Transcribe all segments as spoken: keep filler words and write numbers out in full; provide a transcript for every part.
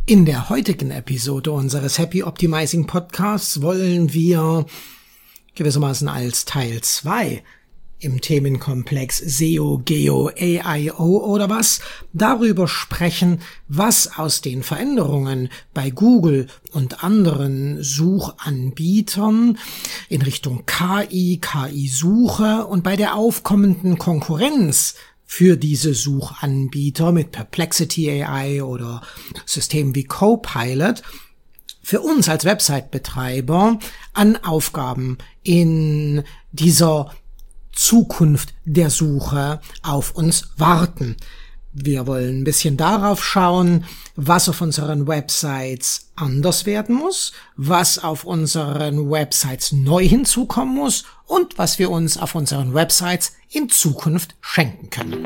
In der heutigen Episode unseres Happy Optimizing Podcasts wollen wir gewissermaßen als Teil zwei im Themenkomplex S E O, Geo, A I O oder was darüber sprechen, was aus den Veränderungen bei Google und anderen Suchanbietern in Richtung K I, K I-Suche und bei der aufkommenden Konkurrenz für diese Suchanbieter mit Perplexity A I oder Systemen wie Copilot für uns als Website-Betreiber an Aufgaben in dieser Zukunft der Suche auf uns warten. Wir wollen ein bisschen darauf schauen, was auf unseren Websites anders werden muss, was auf unseren Websites neu hinzukommen muss und was wir uns auf unseren Websites in Zukunft schenken können.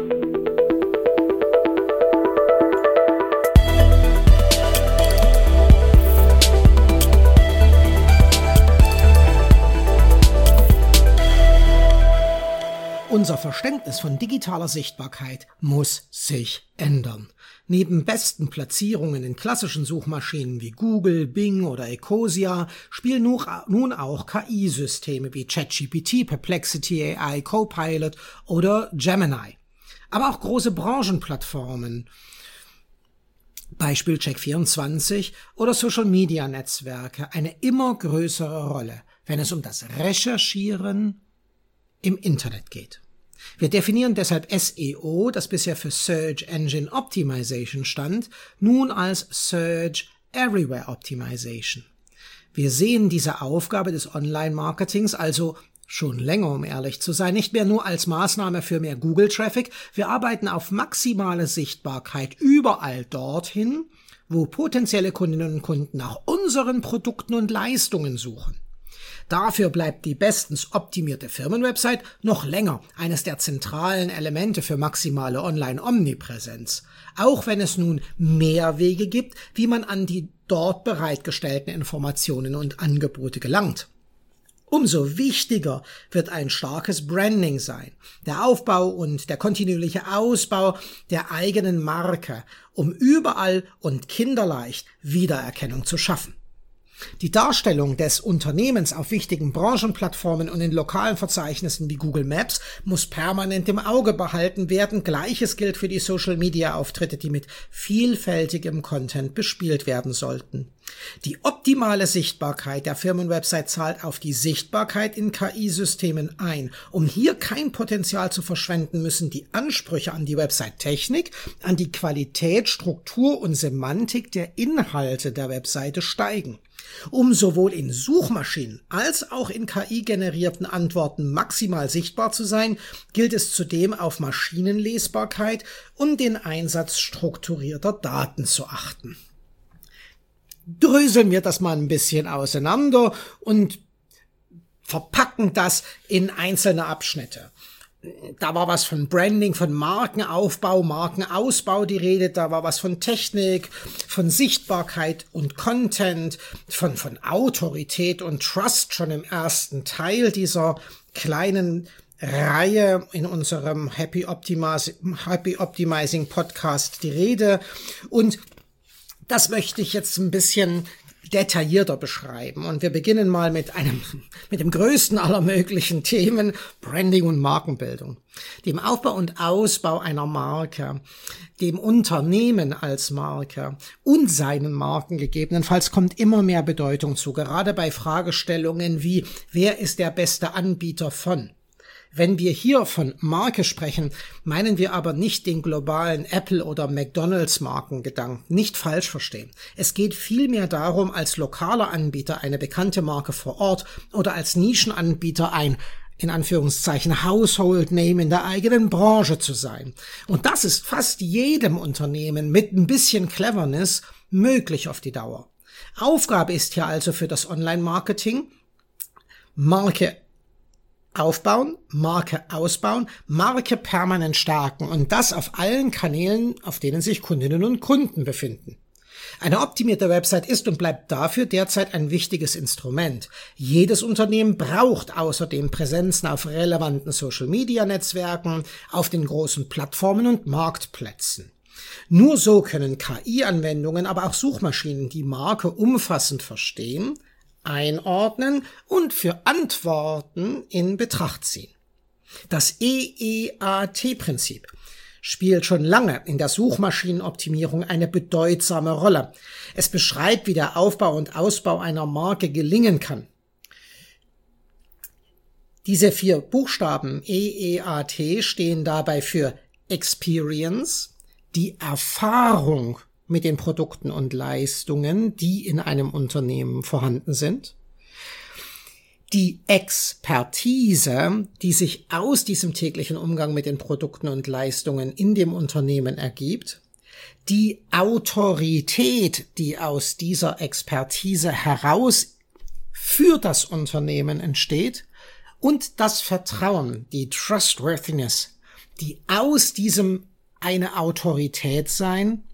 Unser Verständnis von digitaler Sichtbarkeit muss sich ändern. Neben besten Platzierungen in klassischen Suchmaschinen wie Google, Bing oder Ecosia spielen nun auch K I-Systeme wie ChatGPT, Perplexity A I, Copilot oder Gemini. Aber auch große Branchenplattformen, Beispiel Check vierundzwanzig oder Social-Media-Netzwerke, eine immer größere Rolle, wenn es um das Recherchieren im Internet geht. Wir definieren deshalb S E O, das bisher für Search Engine Optimization stand, nun als Search Everywhere Optimization. Wir sehen diese Aufgabe des Online-Marketings also schon länger, um ehrlich zu sein, nicht mehr nur als Maßnahme für mehr Google-Traffic. Wir arbeiten auf maximale Sichtbarkeit überall dorthin, wo potenzielle Kundinnen und Kunden nach unseren Produkten und Leistungen suchen. Dafür bleibt die bestens optimierte Firmenwebsite noch länger eines der zentralen Elemente für maximale Online-Omnipräsenz, auch wenn es nun mehr Wege gibt, wie man an die dort bereitgestellten Informationen und Angebote gelangt. Umso wichtiger wird ein starkes Branding sein, der Aufbau und der kontinuierliche Ausbau der eigenen Marke, um überall und kinderleicht Wiedererkennung zu schaffen. Die Darstellung des Unternehmens auf wichtigen Branchenplattformen und in lokalen Verzeichnissen wie Google Maps muss permanent im Auge behalten werden. Gleiches gilt für die Social-Media-Auftritte, die mit vielfältigem Content bespielt werden sollten. Die optimale Sichtbarkeit der Firmenwebsite zahlt auf die Sichtbarkeit in K I-Systemen ein. Um hier kein Potenzial zu verschwenden, müssen die Ansprüche an die Website-Technik, an die Qualität, Struktur und Semantik der Inhalte der Webseite steigen. Um sowohl in Suchmaschinen als auch in K I-generierten Antworten maximal sichtbar zu sein, gilt es zudem auf Maschinenlesbarkeit und den Einsatz strukturierter Daten zu achten. Dröseln wir das mal ein bisschen auseinander und verpacken das in einzelne Abschnitte. Da war was von Branding, von Markenaufbau, Markenausbau die Rede, da war was von Technik, von Sichtbarkeit und Content, von, von Autorität und Trust schon im ersten Teil dieser kleinen Reihe in unserem Happy Optimizing, Happy Optimizing Podcast die Rede. Und das möchte ich jetzt ein bisschen detaillierter beschreiben. Und wir beginnen mal mit einem, mit dem größten aller möglichen Themen, Branding und Markenbildung. Dem Aufbau und Ausbau einer Marke, dem Unternehmen als Marke und seinen Marken gegebenenfalls kommt immer mehr Bedeutung zu, gerade bei Fragestellungen wie, wer ist der beste Anbieter von? Wenn wir hier von Marke sprechen, meinen wir aber nicht den globalen Apple- oder McDonalds-Markengedanken. Nicht falsch verstehen. Es geht vielmehr darum, als lokaler Anbieter eine bekannte Marke vor Ort oder als Nischenanbieter ein, in Anführungszeichen, Household Name in der eigenen Branche zu sein. Und das ist fast jedem Unternehmen mit ein bisschen Cleverness möglich auf die Dauer. Aufgabe ist hier also für das Online-Marketing, Marke aufbauen, Marke ausbauen, Marke permanent stärken und das auf allen Kanälen, auf denen sich Kundinnen und Kunden befinden. Eine optimierte Website ist und bleibt dafür derzeit ein wichtiges Instrument. Jedes Unternehmen braucht außerdem Präsenzen auf relevanten Social-Media-Netzwerken, auf den großen Plattformen und Marktplätzen. Nur so können K I-Anwendungen, aber auch Suchmaschinen die Marke umfassend verstehen, einordnen und für Antworten in Betracht ziehen. Das E E A T-Prinzip spielt schon lange in der Suchmaschinenoptimierung eine bedeutsame Rolle. Es beschreibt, wie der Aufbau und Ausbau einer Marke gelingen kann. Diese vier Buchstaben E E A T stehen dabei für Experience, die Erfahrung mit den Produkten und Leistungen, die in einem Unternehmen vorhanden sind, die Expertise, die sich aus diesem täglichen Umgang mit den Produkten und Leistungen in dem Unternehmen ergibt, die Autorität, die aus dieser Expertise heraus für das Unternehmen entsteht, und das Vertrauen, die Trustworthiness, die aus diesem eine Autorität sein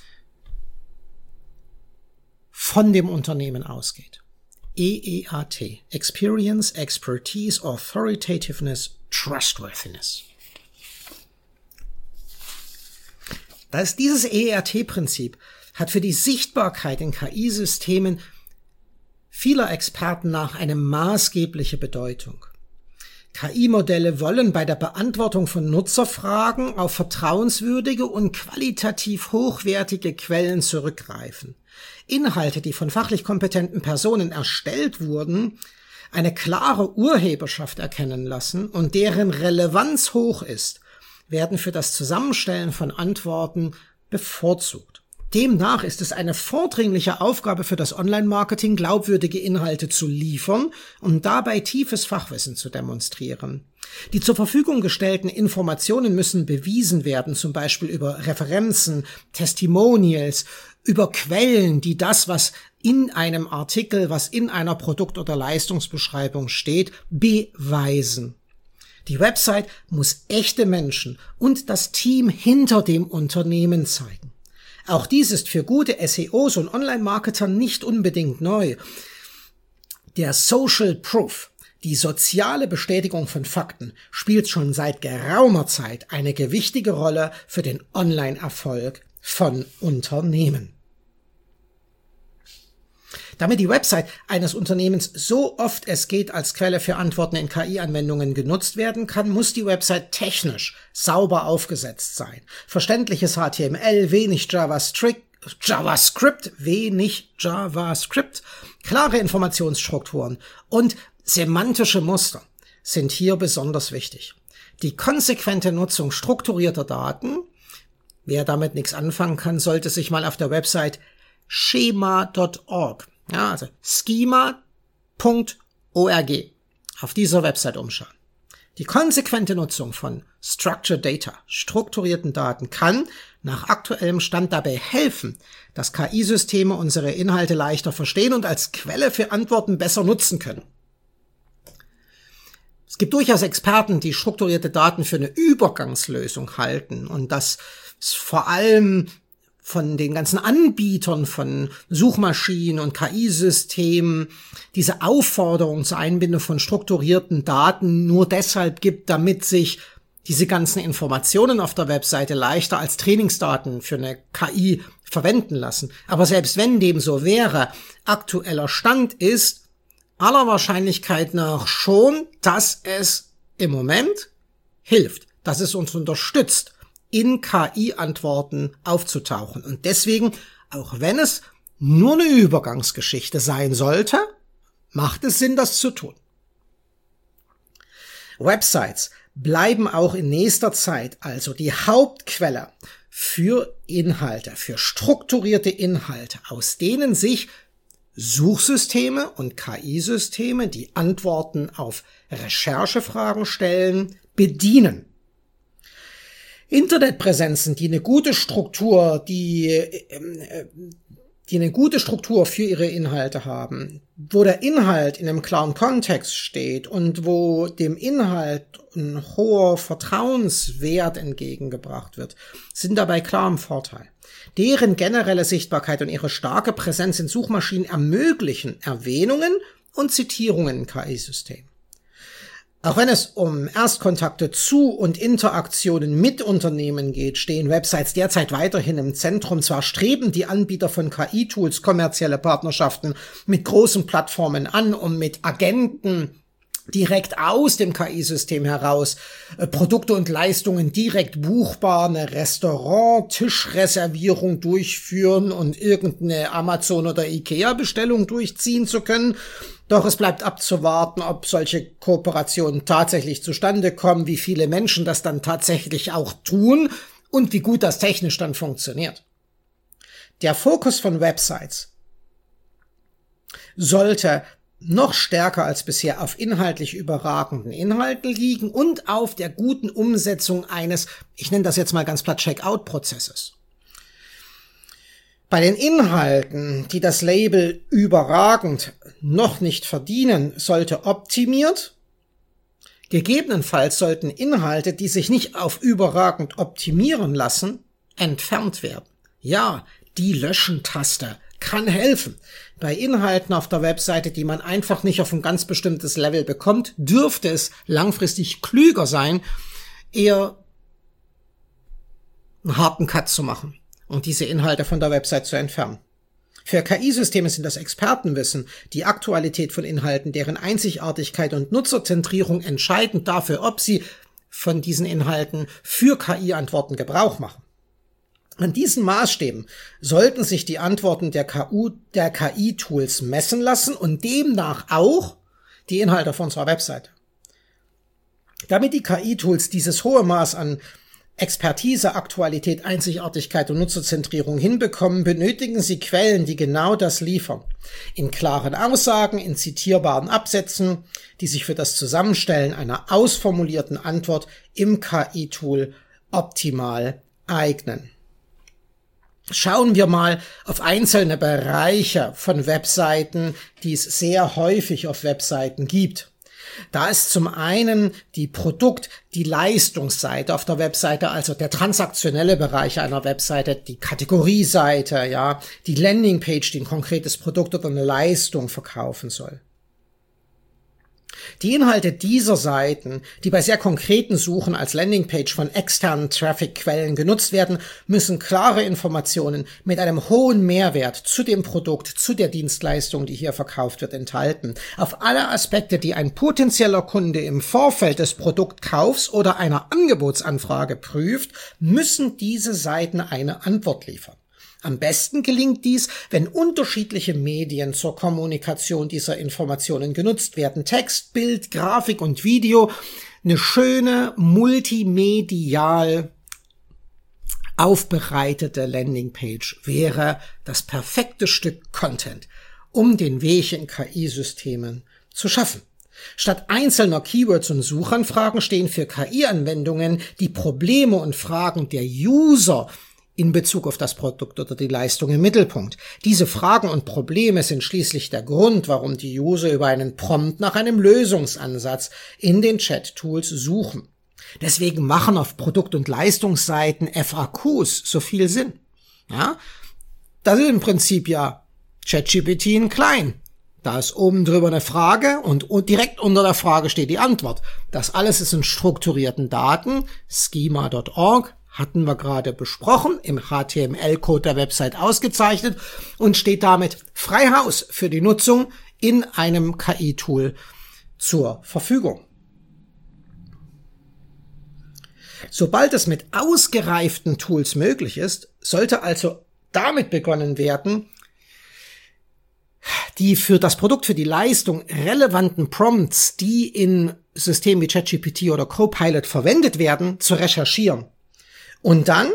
von dem Unternehmen ausgeht. E E A T. Experience, Expertise, Authoritativeness, Trustworthiness. Das, dieses E E A T-Prinzip hat für die Sichtbarkeit in K I-Systemen vieler Experten nach eine maßgebliche Bedeutung. K I-Modelle wollen bei der Beantwortung von Nutzerfragen auf vertrauenswürdige und qualitativ hochwertige Quellen zurückgreifen. Inhalte, die von fachlich kompetenten Personen erstellt wurden, eine klare Urheberschaft erkennen lassen und deren Relevanz hoch ist, werden für das Zusammenstellen von Antworten bevorzugt. Demnach ist es eine vordringliche Aufgabe für das Online-Marketing, glaubwürdige Inhalte zu liefern und dabei tiefes Fachwissen zu demonstrieren. Die zur Verfügung gestellten Informationen müssen bewiesen werden, zum Beispiel über Referenzen, Testimonials, über Quellen, die das, was in einem Artikel, was in einer Produkt- oder Leistungsbeschreibung steht, beweisen. Die Website muss echte Menschen und das Team hinter dem Unternehmen zeigen. Auch dies ist für gute S E Os und Online-Marketer nicht unbedingt neu. Der Social Proof, die soziale Bestätigung von Fakten, spielt schon seit geraumer Zeit eine gewichtige Rolle für den Online-Erfolg von Unternehmen. Damit die Website eines Unternehmens so oft es geht als Quelle für Antworten in K I-Anwendungen genutzt werden kann, muss die Website technisch sauber aufgesetzt sein. Verständliches H T M L, wenig JavaScript, JavaScript, wenig JavaScript, klare Informationsstrukturen und semantische Muster sind hier besonders wichtig. Die konsequente Nutzung strukturierter Daten, wer damit nichts anfangen kann, sollte sich mal auf der Website schema punkt org, ja, also schema punkt org, auf dieser Website umschauen. Die konsequente Nutzung von Structured Data, strukturierten Daten, kann nach aktuellem Stand dabei helfen, dass K I-Systeme unsere Inhalte leichter verstehen und als Quelle für Antworten besser nutzen können. Es gibt durchaus Experten, die strukturierte Daten für eine Übergangslösung halten und das vor allem von den ganzen Anbietern von Suchmaschinen und K I-Systemen diese Aufforderung zur Einbindung von strukturierten Daten nur deshalb gibt, damit sich diese ganzen Informationen auf der Webseite leichter als Trainingsdaten für eine K I verwenden lassen. Aber selbst wenn dem so wäre, aktueller Stand ist aller Wahrscheinlichkeit nach schon, dass es im Moment hilft, dass es uns unterstützt, in K I-Antworten aufzutauchen. Und deswegen, auch wenn es nur eine Übergangsgeschichte sein sollte, macht es Sinn, das zu tun. Websites bleiben auch in nächster Zeit also die Hauptquelle für Inhalte, für strukturierte Inhalte, aus denen sich Suchsysteme und K I-Systeme, die Antworten auf Recherchefragen stellen, bedienen. Internetpräsenzen, die eine gute Struktur, die, äh, die eine gute Struktur für ihre Inhalte haben, wo der Inhalt in einem klaren Kontext steht und wo dem Inhalt ein hoher Vertrauenswert entgegengebracht wird, sind dabei klar im Vorteil. Deren generelle Sichtbarkeit und ihre starke Präsenz in Suchmaschinen ermöglichen Erwähnungen und Zitierungen in K I-Systemen. Auch wenn es um Erstkontakte zu und Interaktionen mit Unternehmen geht, stehen Websites derzeit weiterhin im Zentrum. Zwar streben die Anbieter von K I-Tools kommerzielle Partnerschaften mit großen Plattformen an, um mit Agenten direkt aus dem K I-System heraus äh, Produkte und Leistungen direkt buchbar, eine Restaurant-Tischreservierung durchführen und irgendeine Amazon- oder Ikea-Bestellung durchziehen zu können. Doch es bleibt abzuwarten, ob solche Kooperationen tatsächlich zustande kommen, wie viele Menschen das dann tatsächlich auch tun und wie gut das technisch dann funktioniert. Der Fokus von Websites sollte noch stärker als bisher auf inhaltlich überragenden Inhalten liegen und auf der guten Umsetzung eines, ich nenne das jetzt mal ganz platt, Checkout-Prozesses. Bei den Inhalten, die das Label überragend noch nicht verdienen, sollte optimiert. Gegebenenfalls sollten Inhalte, die sich nicht auf überragend optimieren lassen, entfernt werden. Ja, die Löschen-Taste kann helfen. Bei Inhalten auf der Webseite, die man einfach nicht auf ein ganz bestimmtes Level bekommt, dürfte es langfristig klüger sein, eher einen harten Cut zu machen und diese Inhalte von der Website zu entfernen. Für K I-Systeme sind das Expertenwissen, die Aktualität von Inhalten, deren Einzigartigkeit und Nutzerzentrierung entscheidend dafür, ob sie von diesen Inhalten für K I-Antworten Gebrauch machen. An diesen Maßstäben sollten sich die Antworten der K U, der K I-Tools messen lassen und demnach auch die Inhalte auf unserer Webseite. Damit die K I-Tools dieses hohe Maß an Expertise, Aktualität, Einzigartigkeit und Nutzerzentrierung hinbekommen, benötigen sie Quellen, die genau das liefern. In klaren Aussagen, in zitierbaren Absätzen, die sich für das Zusammenstellen einer ausformulierten Antwort im K I-Tool optimal eignen. Schauen wir mal auf einzelne Bereiche von Webseiten, die es sehr häufig auf Webseiten gibt. Da ist zum einen die Produkt-, die Leistungsseite auf der Webseite, also der transaktionelle Bereich einer Webseite, die Kategorieseite, ja, die Landingpage, die ein konkretes Produkt oder eine Leistung verkaufen soll. Die Inhalte dieser Seiten, die bei sehr konkreten Suchen als Landingpage von externen Traffic-Quellen genutzt werden, müssen klare Informationen mit einem hohen Mehrwert zu dem Produkt, zu der Dienstleistung, die hier verkauft wird, enthalten. Auf alle Aspekte, die ein potenzieller Kunde im Vorfeld des Produktkaufs oder einer Angebotsanfrage prüft, müssen diese Seiten eine Antwort liefern. Am besten gelingt dies, wenn unterschiedliche Medien zur Kommunikation dieser Informationen genutzt werden. Text, Bild, Grafik und Video. Eine schöne, multimedial aufbereitete Landingpage wäre das perfekte Stück Content, um den Weg in K I-Systemen zu schaffen. Statt einzelner Keywords und Suchanfragen stehen für K I-Anwendungen die Probleme und Fragen der User in Bezug auf das Produkt oder die Leistung im Mittelpunkt. Diese Fragen und Probleme sind schließlich der Grund, warum die User über einen Prompt nach einem Lösungsansatz in den Chat-Tools suchen. Deswegen machen auf Produkt- und Leistungsseiten F A Qs so viel Sinn. Ja? Das ist im Prinzip ja ChatGPT in klein. Da ist oben drüber eine Frage und direkt unter der Frage steht die Antwort. Das alles ist in strukturierten Daten, schema Punkt org, hatten wir gerade besprochen, im H T M L-Code der Website ausgezeichnet und steht damit frei Haus für die Nutzung in einem K I-Tool zur Verfügung. Sobald es mit ausgereiften Tools möglich ist, sollte also damit begonnen werden, die für das Produkt, für die Leistung relevanten Prompts, die in Systemen wie ChatGPT oder Copilot verwendet werden, zu recherchieren. Und dann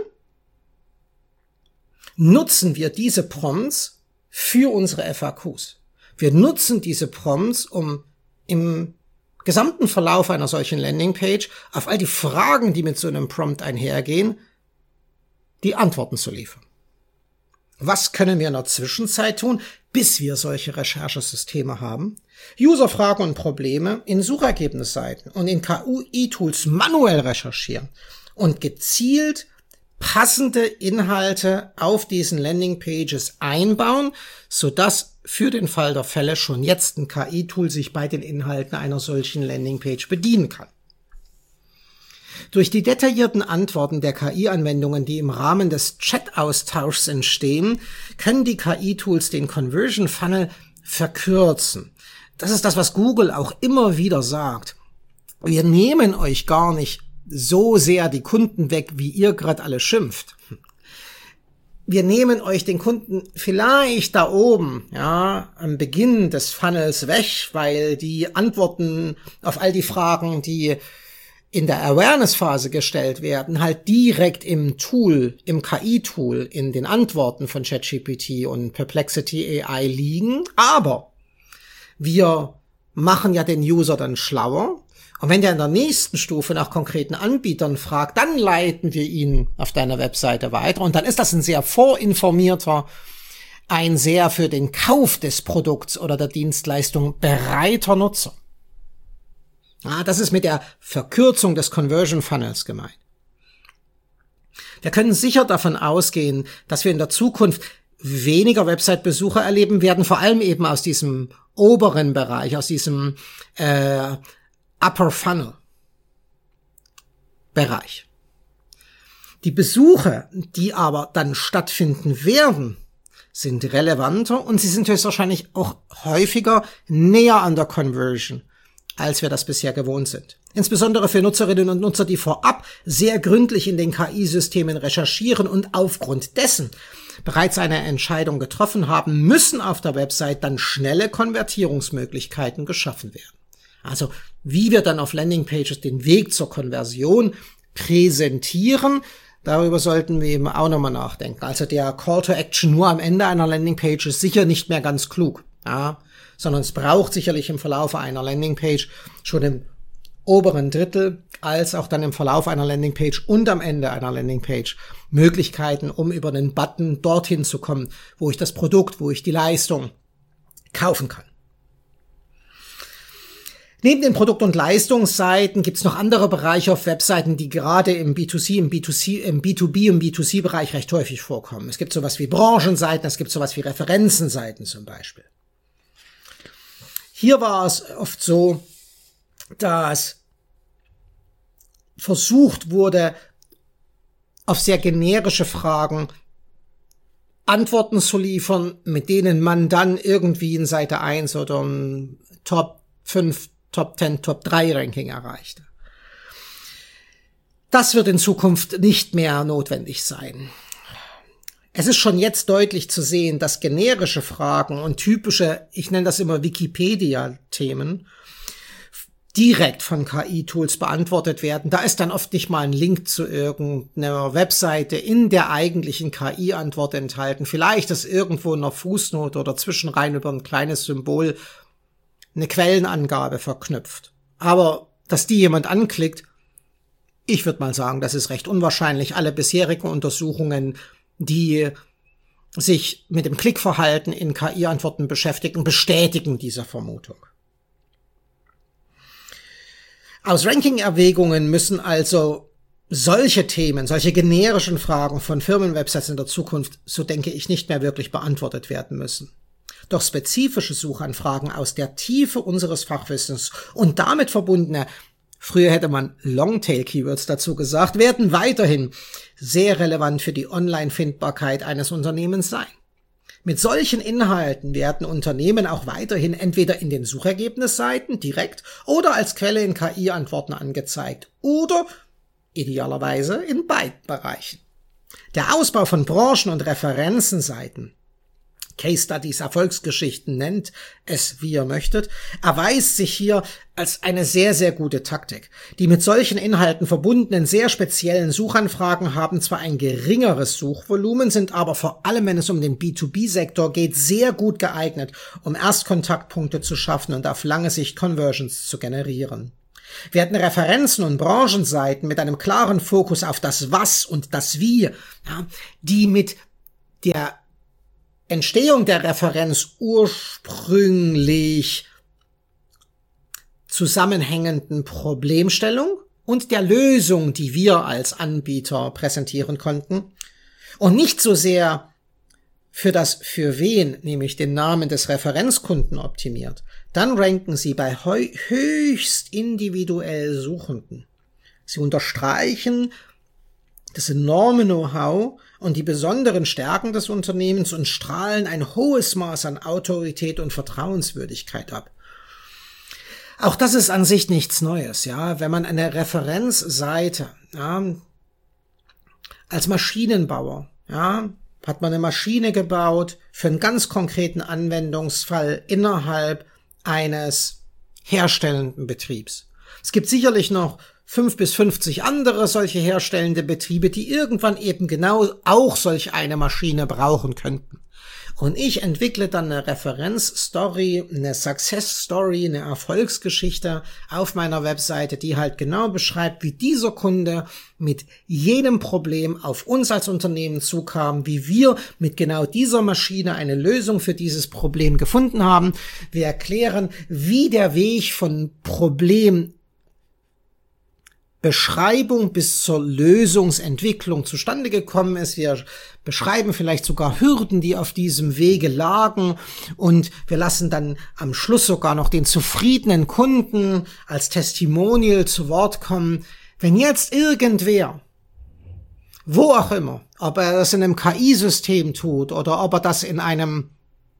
nutzen wir diese Prompts für unsere F A Qs. Wir nutzen diese Prompts, um im gesamten Verlauf einer solchen Landingpage auf all die Fragen, die mit so einem Prompt einhergehen, die Antworten zu liefern. Was können wir in der Zwischenzeit tun, bis wir solche Recherchesysteme haben? Userfragen und Probleme in Suchergebnisseiten und in K I-Tools manuell recherchieren und gezielt passende Inhalte auf diesen Landingpages einbauen, sodass für den Fall der Fälle schon jetzt ein K I-Tool sich bei den Inhalten einer solchen Landingpage bedienen kann. Durch die detaillierten Antworten der K I-Anwendungen, die im Rahmen des Chat-Austauschs entstehen, können die K I-Tools den Conversion Funnel verkürzen. Das ist das, was Google auch immer wieder sagt. Wir nehmen euch gar nicht so sehr die Kunden weg, wie ihr gerade alle schimpft. Wir nehmen euch den Kunden vielleicht da oben, ja, am Beginn des Funnels weg, weil die Antworten auf all die Fragen, die in der Awareness-Phase gestellt werden, halt direkt im Tool, im K I-Tool, in den Antworten von ChatGPT und Perplexity A I liegen. Aber wir machen ja den User dann schlauer. Und wenn der in der nächsten Stufe nach konkreten Anbietern fragt, dann leiten wir ihn auf deiner Webseite weiter. Und dann ist das ein sehr vorinformierter, ein sehr für den Kauf des Produkts oder der Dienstleistung bereiter Nutzer. Ja, das ist mit der Verkürzung des Conversion Funnels gemeint. Wir können sicher davon ausgehen, dass wir in der Zukunft weniger Website-Besucher erleben werden, vor allem eben aus diesem oberen Bereich, aus diesem äh, Upper Funnel Bereich. Die Besuche, die aber dann stattfinden werden, sind relevanter und sie sind höchstwahrscheinlich auch häufiger näher an der Conversion, als wir das bisher gewohnt sind. Insbesondere für Nutzerinnen und Nutzer, die vorab sehr gründlich in den K I-Systemen recherchieren und aufgrund dessen bereits eine Entscheidung getroffen haben, müssen auf der Website dann schnelle Konvertierungsmöglichkeiten geschaffen werden. Also wie wir dann auf Landingpages den Weg zur Konversion präsentieren, darüber sollten wir eben auch nochmal nachdenken. Also der Call to Action nur am Ende einer Landingpage ist sicher nicht mehr ganz klug, ja, sondern es braucht sicherlich im Verlauf einer Landingpage schon im oberen Drittel als auch dann im Verlauf einer Landingpage und am Ende einer Landingpage Möglichkeiten, um über den Button dorthin zu kommen, wo ich das Produkt, wo ich die Leistung kaufen kann. Neben den Produkt- und Leistungsseiten gibt es noch andere Bereiche auf Webseiten, die gerade im B zwei C, im B zwei C, im B zwei B und B zwei C-Bereich recht häufig vorkommen. Es gibt sowas wie Branchenseiten, es gibt sowas wie Referenzenseiten zum Beispiel. Hier war es oft so, dass versucht wurde, auf sehr generische Fragen Antworten zu liefern, mit denen man dann irgendwie in Seite eins oder ein Top fünf, Top zehn, Top drei Ranking erreichte. Das wird in Zukunft nicht mehr notwendig sein. Es ist schon jetzt deutlich zu sehen, dass generische Fragen und typische, ich nenne das immer Wikipedia-Themen, direkt von K I-Tools beantwortet werden. Da ist dann oft nicht mal ein Link zu irgendeiner Webseite in der eigentlichen K I-Antwort enthalten. Vielleicht ist irgendwo in einer Fußnote oder zwischenrein über ein kleines Symbol eine Quellenangabe verknüpft. Aber dass die jemand anklickt, ich würde mal sagen, das ist recht unwahrscheinlich. Alle bisherigen Untersuchungen, die sich mit dem Klickverhalten in K I-Antworten beschäftigen, bestätigen diese Vermutung. Aus Ranking-Erwägungen müssen also solche Themen, solche generischen Fragen von Firmenwebsites in der Zukunft, so denke ich, nicht mehr wirklich beantwortet werden müssen. Doch spezifische Suchanfragen aus der Tiefe unseres Fachwissens und damit verbundene, früher hätte man Longtail-Keywords dazu gesagt, werden weiterhin sehr relevant für die Online-Findbarkeit eines Unternehmens sein. Mit solchen Inhalten werden Unternehmen auch weiterhin entweder in den Suchergebnisseiten direkt oder als Quelle in K I-Antworten angezeigt oder idealerweise in beiden Bereichen. Der Ausbau von Branchen- und Referenzenseiten, Case Studies, Erfolgsgeschichten, nennt es, wie ihr möchtet, erweist sich hier als eine sehr, sehr gute Taktik. Die mit solchen Inhalten verbundenen, sehr speziellen Suchanfragen haben zwar ein geringeres Suchvolumen, sind aber vor allem, wenn es um den B zwei B-Sektor geht, sehr gut geeignet, um Erstkontaktpunkte zu schaffen und auf lange Sicht Conversions zu generieren. Werden Referenzen und Branchenseiten mit einem klaren Fokus auf das Was und das Wie, ja, die mit der Entstehung der Referenz ursprünglich zusammenhängenden Problemstellung und der Lösung, die wir als Anbieter präsentieren konnten, und nicht so sehr für das für wen, nämlich den Namen des Referenzkunden optimiert, dann ranken Sie bei höchst individuell Suchenden. Sie unterstreichen das enorme Know-how und die besonderen Stärken des Unternehmens und strahlen ein hohes Maß an Autorität und Vertrauenswürdigkeit ab. Auch das ist an sich nichts Neues, ja. Wenn man eine Referenzseite, ja, als Maschinenbauer, ja, hat man eine Maschine gebaut für einen ganz konkreten Anwendungsfall innerhalb eines herstellenden Betriebs. Es gibt sicherlich noch fünf bis fünfzig andere solche herstellende Betriebe, die irgendwann eben genau auch solch eine Maschine brauchen könnten. Und ich entwickle dann eine Referenzstory, eine Success-Story, eine Erfolgsgeschichte auf meiner Webseite, die halt genau beschreibt, wie dieser Kunde mit jedem Problem auf uns als Unternehmen zukam, wie wir mit genau dieser Maschine eine Lösung für dieses Problem gefunden haben. Wir erklären, wie der Weg von Problem Beschreibung bis zur Lösungsentwicklung zustande gekommen ist. Wir beschreiben vielleicht sogar Hürden, die auf diesem Wege lagen, und wir lassen dann am Schluss sogar noch den zufriedenen Kunden als Testimonial zu Wort kommen. Wenn jetzt irgendwer, wo auch immer, ob er das in einem K I-System tut oder ob er das in einem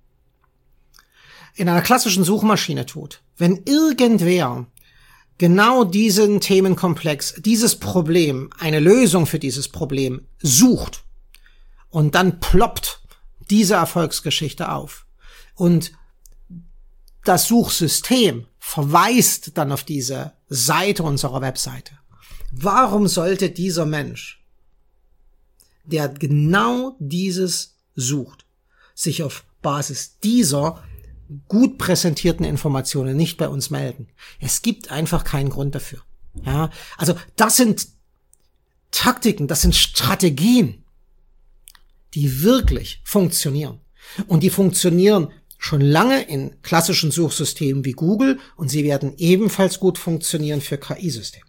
in einer klassischen Suchmaschine tut, wenn irgendwer genau diesen Themenkomplex, dieses Problem, eine Lösung für dieses Problem sucht und dann ploppt diese Erfolgsgeschichte auf und das Suchsystem verweist dann auf diese Seite unserer Webseite. Warum sollte dieser Mensch, der genau dieses sucht, sich auf Basis dieser gut präsentierten Informationen nicht bei uns melden? Es gibt einfach keinen Grund dafür. Ja, also das sind Taktiken, das sind Strategien, die wirklich funktionieren. Und die funktionieren schon lange in klassischen Suchsystemen wie Google, und sie werden ebenfalls gut funktionieren für K I-Systeme.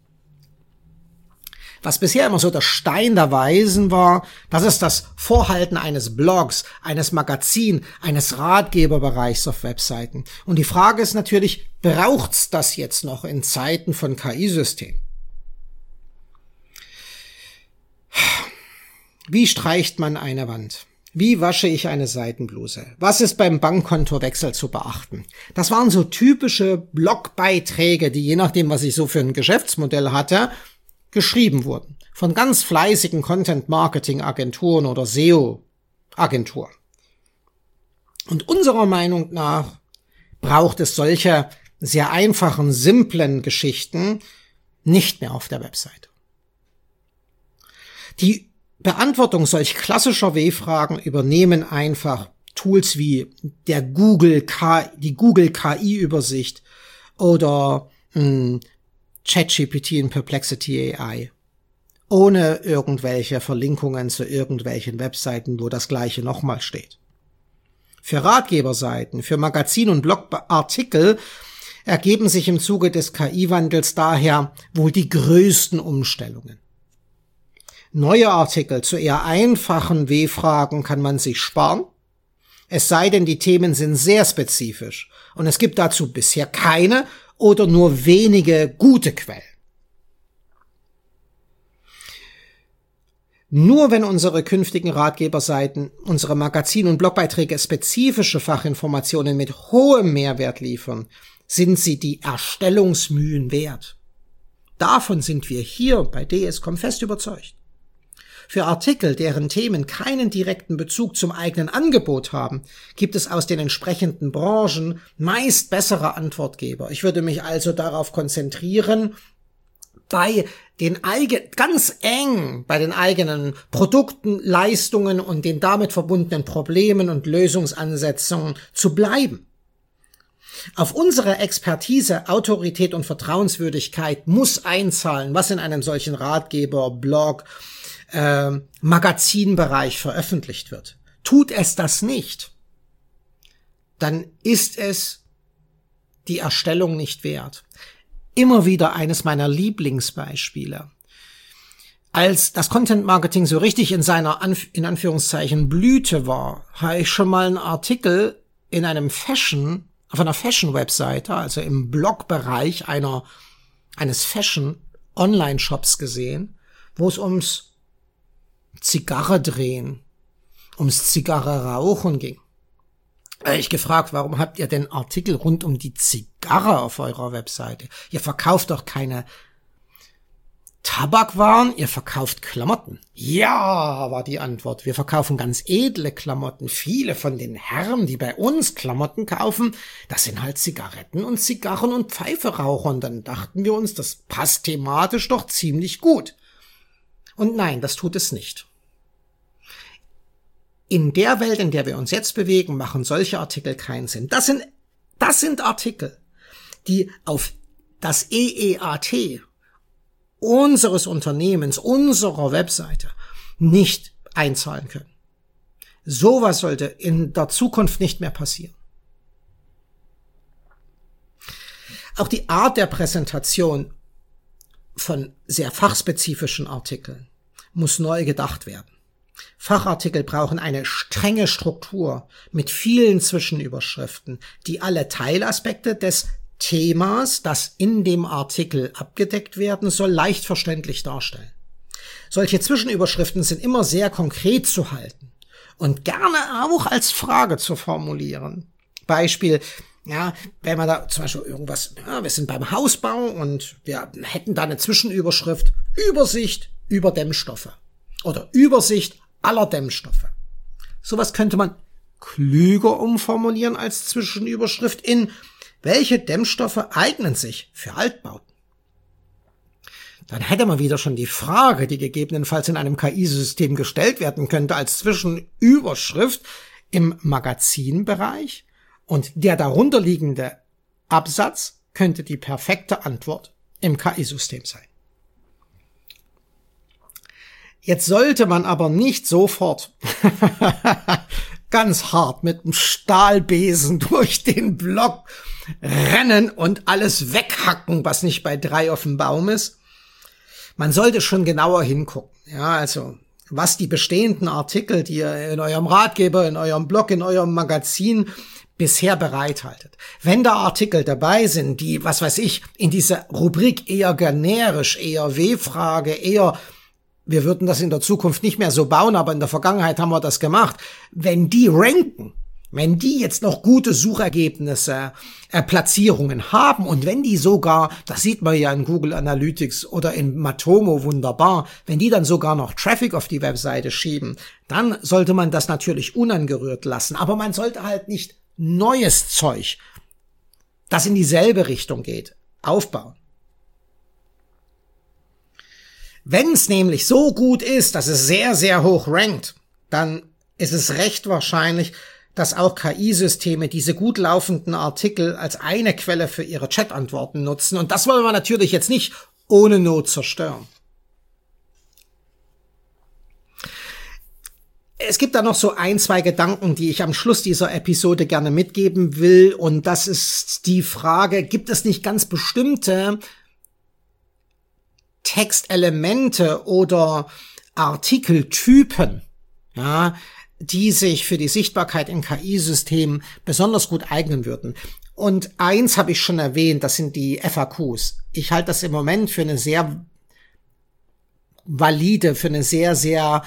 Was bisher immer so der Stein der Weisen war, das ist das Vorhalten eines Blogs, eines Magazins, eines Ratgeberbereichs auf Webseiten. Und die Frage ist natürlich, braucht's das jetzt noch in Zeiten von K I-Systemen? Wie streicht man eine Wand? Wie wasche ich eine Seitenbluse? Was ist beim Bankkontowechsel zu beachten? Das waren so typische Blogbeiträge, die je nachdem, was ich so für ein Geschäftsmodell hatte, geschrieben wurden. Von ganz fleißigen Content-Marketing-Agenturen oder S E O-Agenturen. Und unserer Meinung nach braucht es solche sehr einfachen, simplen Geschichten nicht mehr auf der Webseite. Die Beantwortung solch klassischer W-Fragen übernehmen einfach Tools wie der Google K, die Google K I-Übersicht oder mh, ChatGPT und Perplexity A I. Ohne irgendwelche Verlinkungen zu irgendwelchen Webseiten, wo das Gleiche nochmal steht. Für Ratgeberseiten, für Magazin- und Blogartikel ergeben sich im Zuge des K I-Wandels daher wohl die größten Umstellungen. Neue Artikel zu eher einfachen W-Fragen kann man sich sparen, es sei denn, die Themen sind sehr spezifisch und es gibt dazu bisher keine oder nur wenige gute Quellen. Nur wenn unsere künftigen Ratgeberseiten, unsere Magazin- und Blogbeiträge spezifische Fachinformationen mit hohem Mehrwert liefern, sind sie die Erstellungsmühen wert. Davon sind wir hier bei D S C O M fest überzeugt. Für Artikel, deren Themen keinen direkten Bezug zum eigenen Angebot haben, gibt es aus den entsprechenden Branchen meist bessere Antwortgeber. Ich würde mich also darauf konzentrieren, bei den eigenen, ganz eng bei den eigenen Produkten, Leistungen und den damit verbundenen Problemen und Lösungsansätzen zu bleiben. Auf unsere Expertise, Autorität und Vertrauenswürdigkeit muss einzahlen, was in einem solchen Ratgeber, Blog, äh, Magazinbereich veröffentlicht wird. Tut es das nicht, dann ist es die Erstellung nicht wert. immer wieder eines meiner Lieblingsbeispiele. Als das Content Marketing so richtig in seiner, Anf- in Anführungszeichen, Blüte war, habe ich schon mal einen Artikel in einem Fashion, auf einer Fashion-Webseite, also im Blogbereich einer, eines Fashion-Online-Shops gesehen, wo es ums Zigarre drehen, ums Zigarre rauchen ging. Da habe ich gefragt, warum habt ihr den Artikel rund um die Zigarre auf eurer Webseite? Ihr verkauft doch keine Tabakwaren, ihr verkauft Klamotten. Ja, war die Antwort. Wir verkaufen ganz edle Klamotten. Viele von den Herren, die bei uns Klamotten kaufen, das sind halt Zigaretten und Zigarren und Pfeiferaucher. Und dann dachten wir uns, das passt thematisch doch ziemlich gut. Und nein, das tut es nicht. In der Welt, in der wir uns jetzt bewegen, machen solche Artikel keinen Sinn. Das sind, das sind Artikel, die auf das E E A T unseres Unternehmens, unserer Webseite nicht einzahlen können. Sowas sollte in der Zukunft nicht mehr passieren. Auch die Art der Präsentation von sehr fachspezifischen Artikeln muss neu gedacht werden. Fachartikel brauchen eine strenge Struktur mit vielen Zwischenüberschriften, die alle Teilaspekte des Themas, das in dem Artikel abgedeckt werden soll, leicht verständlich darstellen. Solche Zwischenüberschriften sind immer sehr konkret zu halten und gerne auch als Frage zu formulieren. Beispiel, ja, wenn man da zum Beispiel irgendwas, ja, wir sind beim Hausbau und wir hätten da eine Zwischenüberschrift, Übersicht über Dämmstoffe oder Übersicht aller Dämmstoffe. Sowas könnte man klüger umformulieren als Zwischenüberschrift in: Welche Dämmstoffe eignen sich für Altbauten? Dann hätte man wieder schon die Frage, die gegebenenfalls in einem K I-System gestellt werden könnte, als Zwischenüberschrift im Magazinbereich, und der darunterliegende Absatz könnte die perfekte Antwort im K I-System sein. Jetzt sollte man aber nicht sofort ganz hart mit einem Stahlbesen durch den Block rennen und alles weghacken, was nicht bei drei auf dem Baum ist. Man sollte schon genauer hingucken. Ja, also, was die bestehenden Artikel, die ihr in eurem Ratgeber, in eurem Blog, in eurem Magazin bisher bereithaltet. Wenn da Artikel dabei sind, die, was weiß ich, in dieser Rubrik eher generisch, eher W-Frage, eher wir würden das in der Zukunft nicht mehr so bauen, aber in der Vergangenheit haben wir das gemacht. Wenn die ranken, wenn die jetzt noch gute Suchergebnisse, äh, Platzierungen haben und wenn die sogar, das sieht man ja in Google Analytics oder in Matomo wunderbar, wenn die dann sogar noch Traffic auf die Webseite schieben, dann sollte man das natürlich unangerührt lassen. Aber man sollte halt nicht neues Zeug, das in dieselbe Richtung geht, aufbauen. Wenn es nämlich so gut ist, dass es sehr, sehr hoch rankt, dann ist es recht wahrscheinlich, dass auch K I-Systeme diese gut laufenden Artikel als eine Quelle für ihre Chat-Antworten nutzen. Und das wollen wir natürlich jetzt nicht ohne Not zerstören. Es gibt da noch so ein, zwei Gedanken, die ich am Schluss dieser Episode gerne mitgeben will. Und das ist die Frage, gibt es nicht ganz bestimmte Textelemente oder Artikeltypen, ja, die sich für die Sichtbarkeit in K I-Systemen besonders gut eignen würden. Und eins habe ich schon erwähnt, das sind die F A Qs. Ich halte das im Moment für eine sehr valide, für eine sehr, sehr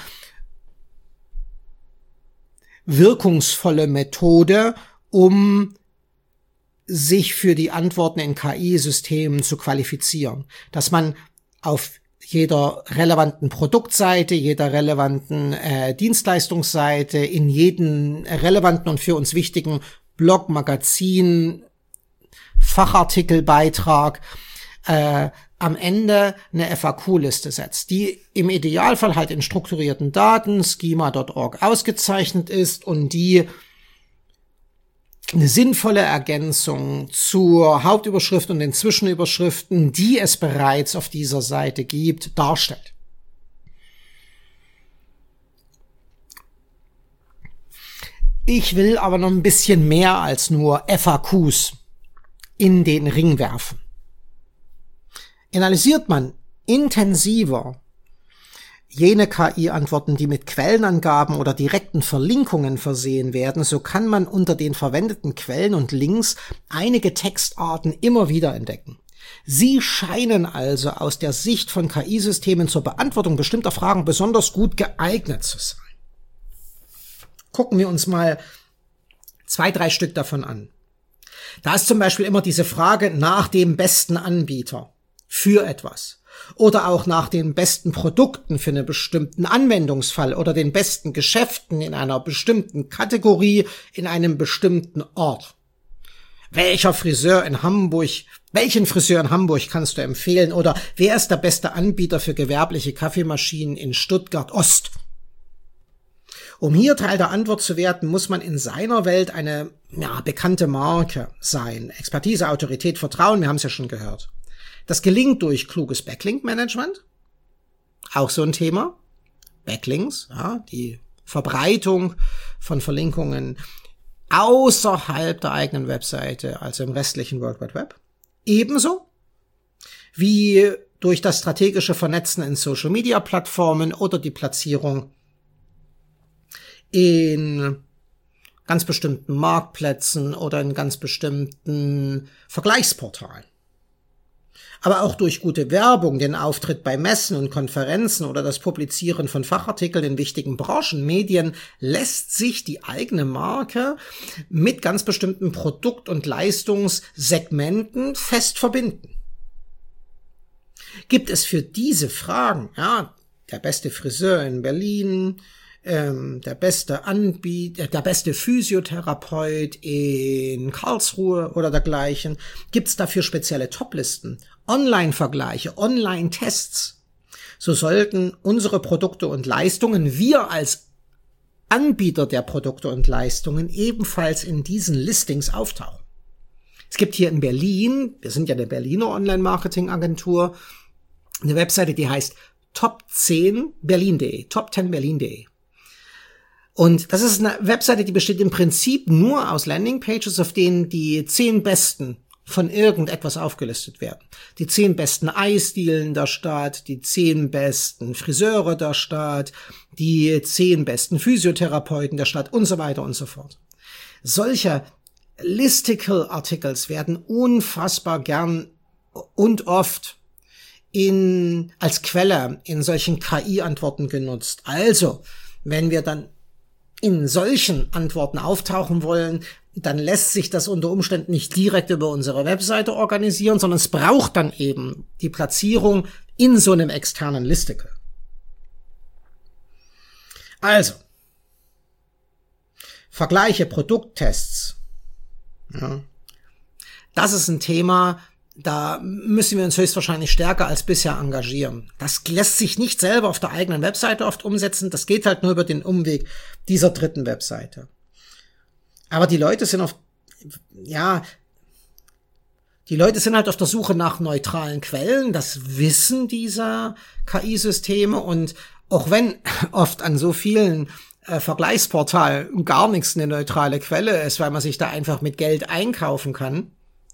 wirkungsvolle Methode, um sich für die Antworten in K I-Systemen zu qualifizieren. Dass man auf jeder relevanten Produktseite, jeder relevanten äh, Dienstleistungsseite, in jedem relevanten und für uns wichtigen Blog, Magazin, Fachartikelbeitrag äh, am Ende eine F A Q-Liste setzt, die im Idealfall halt in strukturierten Daten, schema Punkt org, ausgezeichnet ist und die eine sinnvolle Ergänzung zur Hauptüberschrift und den Zwischenüberschriften, die es bereits auf dieser Seite gibt, darstellt. Ich will aber noch ein bisschen mehr als nur F A Qs in den Ring werfen. Analysiert man intensiver jene K I-Antworten, die mit Quellenangaben oder direkten Verlinkungen versehen werden, so kann man unter den verwendeten Quellen und Links einige Textarten immer wieder entdecken. Sie scheinen also aus der Sicht von K I-Systemen zur Beantwortung bestimmter Fragen besonders gut geeignet zu sein. Gucken wir uns mal zwei, drei Stück davon an. Da ist zum Beispiel immer diese Frage nach dem besten Anbieter für etwas. Oder auch nach den besten Produkten für einen bestimmten Anwendungsfall oder den besten Geschäften in einer bestimmten Kategorie in einem bestimmten Ort. Welcher Friseur in Hamburg, welchen Friseur in Hamburg kannst du empfehlen? Oder wer ist der beste Anbieter für gewerbliche Kaffeemaschinen in Stuttgart Ost? Um hier Teil der Antwort zu werden, muss man in seiner Welt eine ja, bekannte Marke sein. Expertise, Autorität, Vertrauen, wir haben es ja schon gehört. Das gelingt durch kluges Backlink-Management, auch so ein Thema. Backlinks, ja, die Verbreitung von Verlinkungen außerhalb der eigenen Webseite, also im restlichen World Wide Web. Ebenso wie durch das strategische Vernetzen in Social-Media-Plattformen oder die Platzierung in ganz bestimmten Marktplätzen oder in ganz bestimmten Vergleichsportalen. Aber auch durch gute Werbung, den Auftritt bei Messen und Konferenzen oder das Publizieren von Fachartikeln in wichtigen Branchenmedien lässt sich die eigene Marke mit ganz bestimmten Produkt- und Leistungssegmenten fest verbinden. Gibt es für diese Fragen, ja, der beste Friseur in Berlin, ähm, der beste Anbieter, der beste Physiotherapeut in Karlsruhe oder dergleichen, gibt es dafür spezielle Toplisten, Online-Vergleiche, Online-Tests. So sollten unsere Produkte und Leistungen, wir als Anbieter der Produkte und Leistungen, ebenfalls in diesen Listings auftauchen. Es gibt hier in Berlin, wir sind ja eine Berliner Online-Marketing-Agentur, eine Webseite, die heißt top zehn berlin punkt de, top zehn berlin punkt de. Und das ist eine Webseite, die besteht im Prinzip nur aus Landingpages, auf denen die zehn besten von irgendetwas aufgelistet werden. Die zehn besten Eisdielen der Stadt, die zehn besten Friseure der Stadt, die zehn besten Physiotherapeuten der Stadt und so weiter und so fort. Solche Listicle-Articles werden unfassbar gern und oft in, als Quelle in solchen K I-Antworten genutzt. Also, wenn wir dann in solchen Antworten auftauchen wollen, dann lässt sich das unter Umständen nicht direkt über unsere Webseite organisieren, sondern es braucht dann eben die Platzierung in so einem externen Listicle. Also, Vergleiche, Produkttests. Ja, das ist ein Thema, da müssen wir uns höchstwahrscheinlich stärker als bisher engagieren. Das lässt sich nicht selber auf der eigenen Webseite oft umsetzen. Das geht halt nur über den Umweg dieser dritten Webseite. Aber die Leute sind auf, ja, die Leute sind halt auf der Suche nach neutralen Quellen. Das wissen diese K I-Systeme. Und auch wenn oft an so vielen äh, Vergleichsportalen gar nichts eine neutrale Quelle ist, weil man sich da einfach mit Geld einkaufen kann,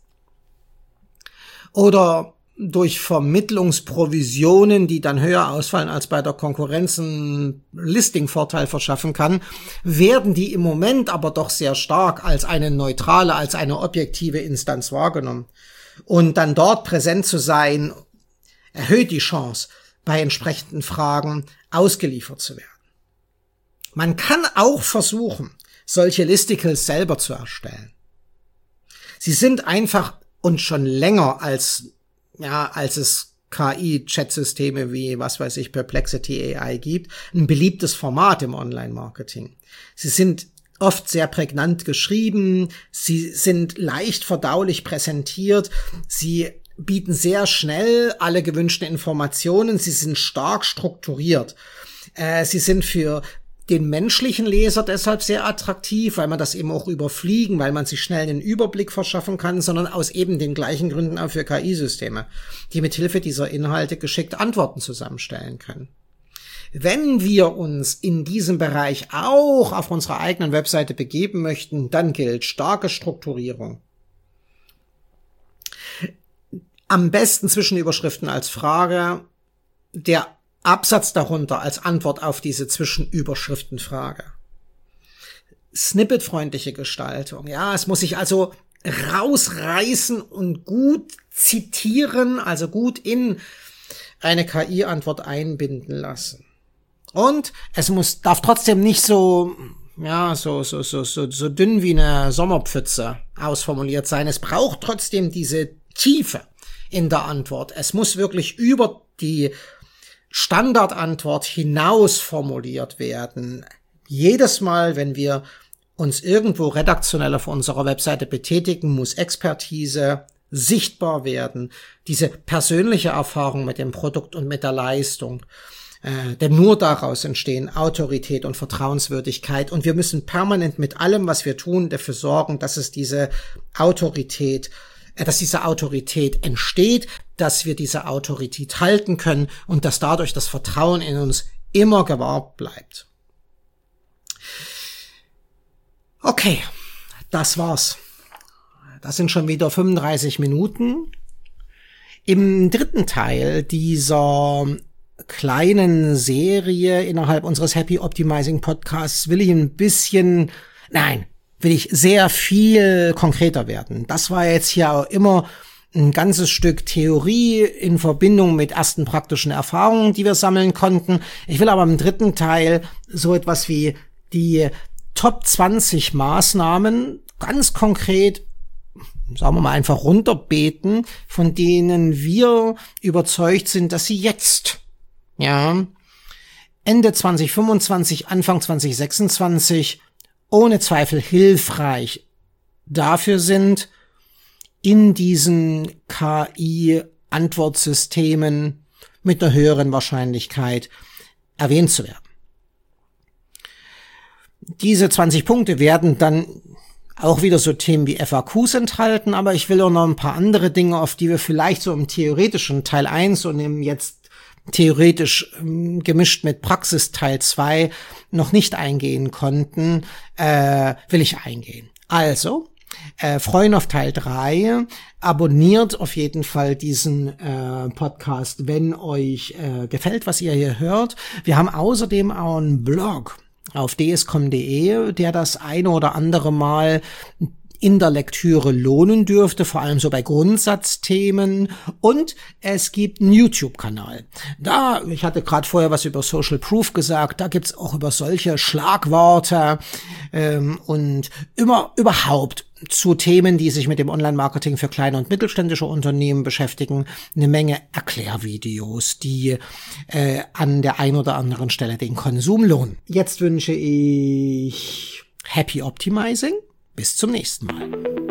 oder durch Vermittlungsprovisionen, die dann höher ausfallen als bei der Konkurrenz, einen Listing-Vorteil verschaffen kann, werden die im Moment aber doch sehr stark als eine neutrale, als eine objektive Instanz wahrgenommen. Und dann dort präsent zu sein, erhöht die Chance, bei entsprechenden Fragen ausgeliefert zu werden. Man kann auch versuchen, solche Listicles selber zu erstellen. Sie sind einfach und schon länger als, ja, als es K I-Chat-Systeme wie, was weiß ich, Perplexity A I gibt, ein beliebtes Format im Online-Marketing. Sie sind oft sehr prägnant geschrieben, sie sind leicht verdaulich präsentiert, sie bieten sehr schnell alle gewünschten Informationen, sie sind stark strukturiert. Äh, sie sind für den menschlichen Leser deshalb sehr attraktiv, weil man das eben auch überfliegen, weil man sich schnell einen Überblick verschaffen kann, sondern aus eben den gleichen Gründen auch für K I-Systeme, die mit Hilfe dieser Inhalte geschickt Antworten zusammenstellen können. Wenn wir uns in diesem Bereich auch auf unserer eigenen Webseite begeben möchten, dann gilt starke Strukturierung. Am besten Zwischenüberschriften als Frage, der Absatz darunter als Antwort auf diese Zwischenüberschriftenfrage. Snippetfreundliche Gestaltung. Ja, es muss sich also rausreißen und gut zitieren, also gut in eine K I-Antwort einbinden lassen. Und es muss, darf trotzdem nicht so, ja, so, so, so, so, so dünn wie eine Sommerpfütze ausformuliert sein. Es braucht trotzdem diese Tiefe in der Antwort. Es muss wirklich über die Standardantwort hinaus formuliert werden. Jedes Mal, wenn wir uns irgendwo redaktionell auf unserer Webseite betätigen, muss Expertise sichtbar werden, diese persönliche Erfahrung mit dem Produkt und mit der Leistung. Äh, denn nur daraus entstehen Autorität und Vertrauenswürdigkeit, und wir müssen permanent mit allem, was wir tun, dafür sorgen, dass es diese Autorität, äh, dass diese Autorität entsteht, dass wir diese Autorität halten können und dass dadurch das Vertrauen in uns immer gewahrt bleibt. Okay, das war's. Das sind schon wieder fünfunddreißig Minuten. Im dritten Teil dieser kleinen Serie innerhalb unseres Happy Optimizing Podcasts will ich ein bisschen, nein, will ich sehr viel konkreter werden. Das war jetzt hier auch immer ein ganzes Stück Theorie in Verbindung mit ersten praktischen Erfahrungen, die wir sammeln konnten. Ich will aber im dritten Teil so etwas wie die Top zwanzig Maßnahmen ganz konkret, sagen wir mal, einfach runterbeten, von denen wir überzeugt sind, dass sie jetzt, ja, Ende zwanzig fünfundzwanzig, Anfang zwanzig sechsundzwanzig ohne Zweifel hilfreich dafür sind, in diesen K I-Antwortsystemen mit einer höheren Wahrscheinlichkeit erwähnt zu werden. Diese zwanzig Punkte werden dann auch wieder so Themen wie F A Qs enthalten, aber ich will auch noch ein paar andere Dinge, auf die wir vielleicht so im theoretischen Teil eins und im jetzt theoretisch ähm, gemischt mit Praxis Teil zwei noch nicht eingehen konnten, äh, will ich eingehen. Also, äh, freuen auf Teil drei, abonniert auf jeden Fall diesen äh, Podcast, wenn euch äh, gefällt, was ihr hier hört. Wir haben außerdem auch einen Blog auf d s punkt com punkt d e, der das eine oder andere Mal in der Lektüre lohnen dürfte, vor allem so bei Grundsatzthemen. Und es gibt einen YouTube-Kanal. Da, ich hatte gerade vorher was über Social Proof gesagt, da gibt's auch über solche Schlagworte ähm, und immer überhaupt zu Themen, die sich mit dem Online-Marketing für kleine und mittelständische Unternehmen beschäftigen, eine Menge Erklärvideos, die äh, an der einen oder anderen Stelle den Konsum lohnen. Jetzt wünsche ich Happy Optimizing. Bis zum nächsten Mal.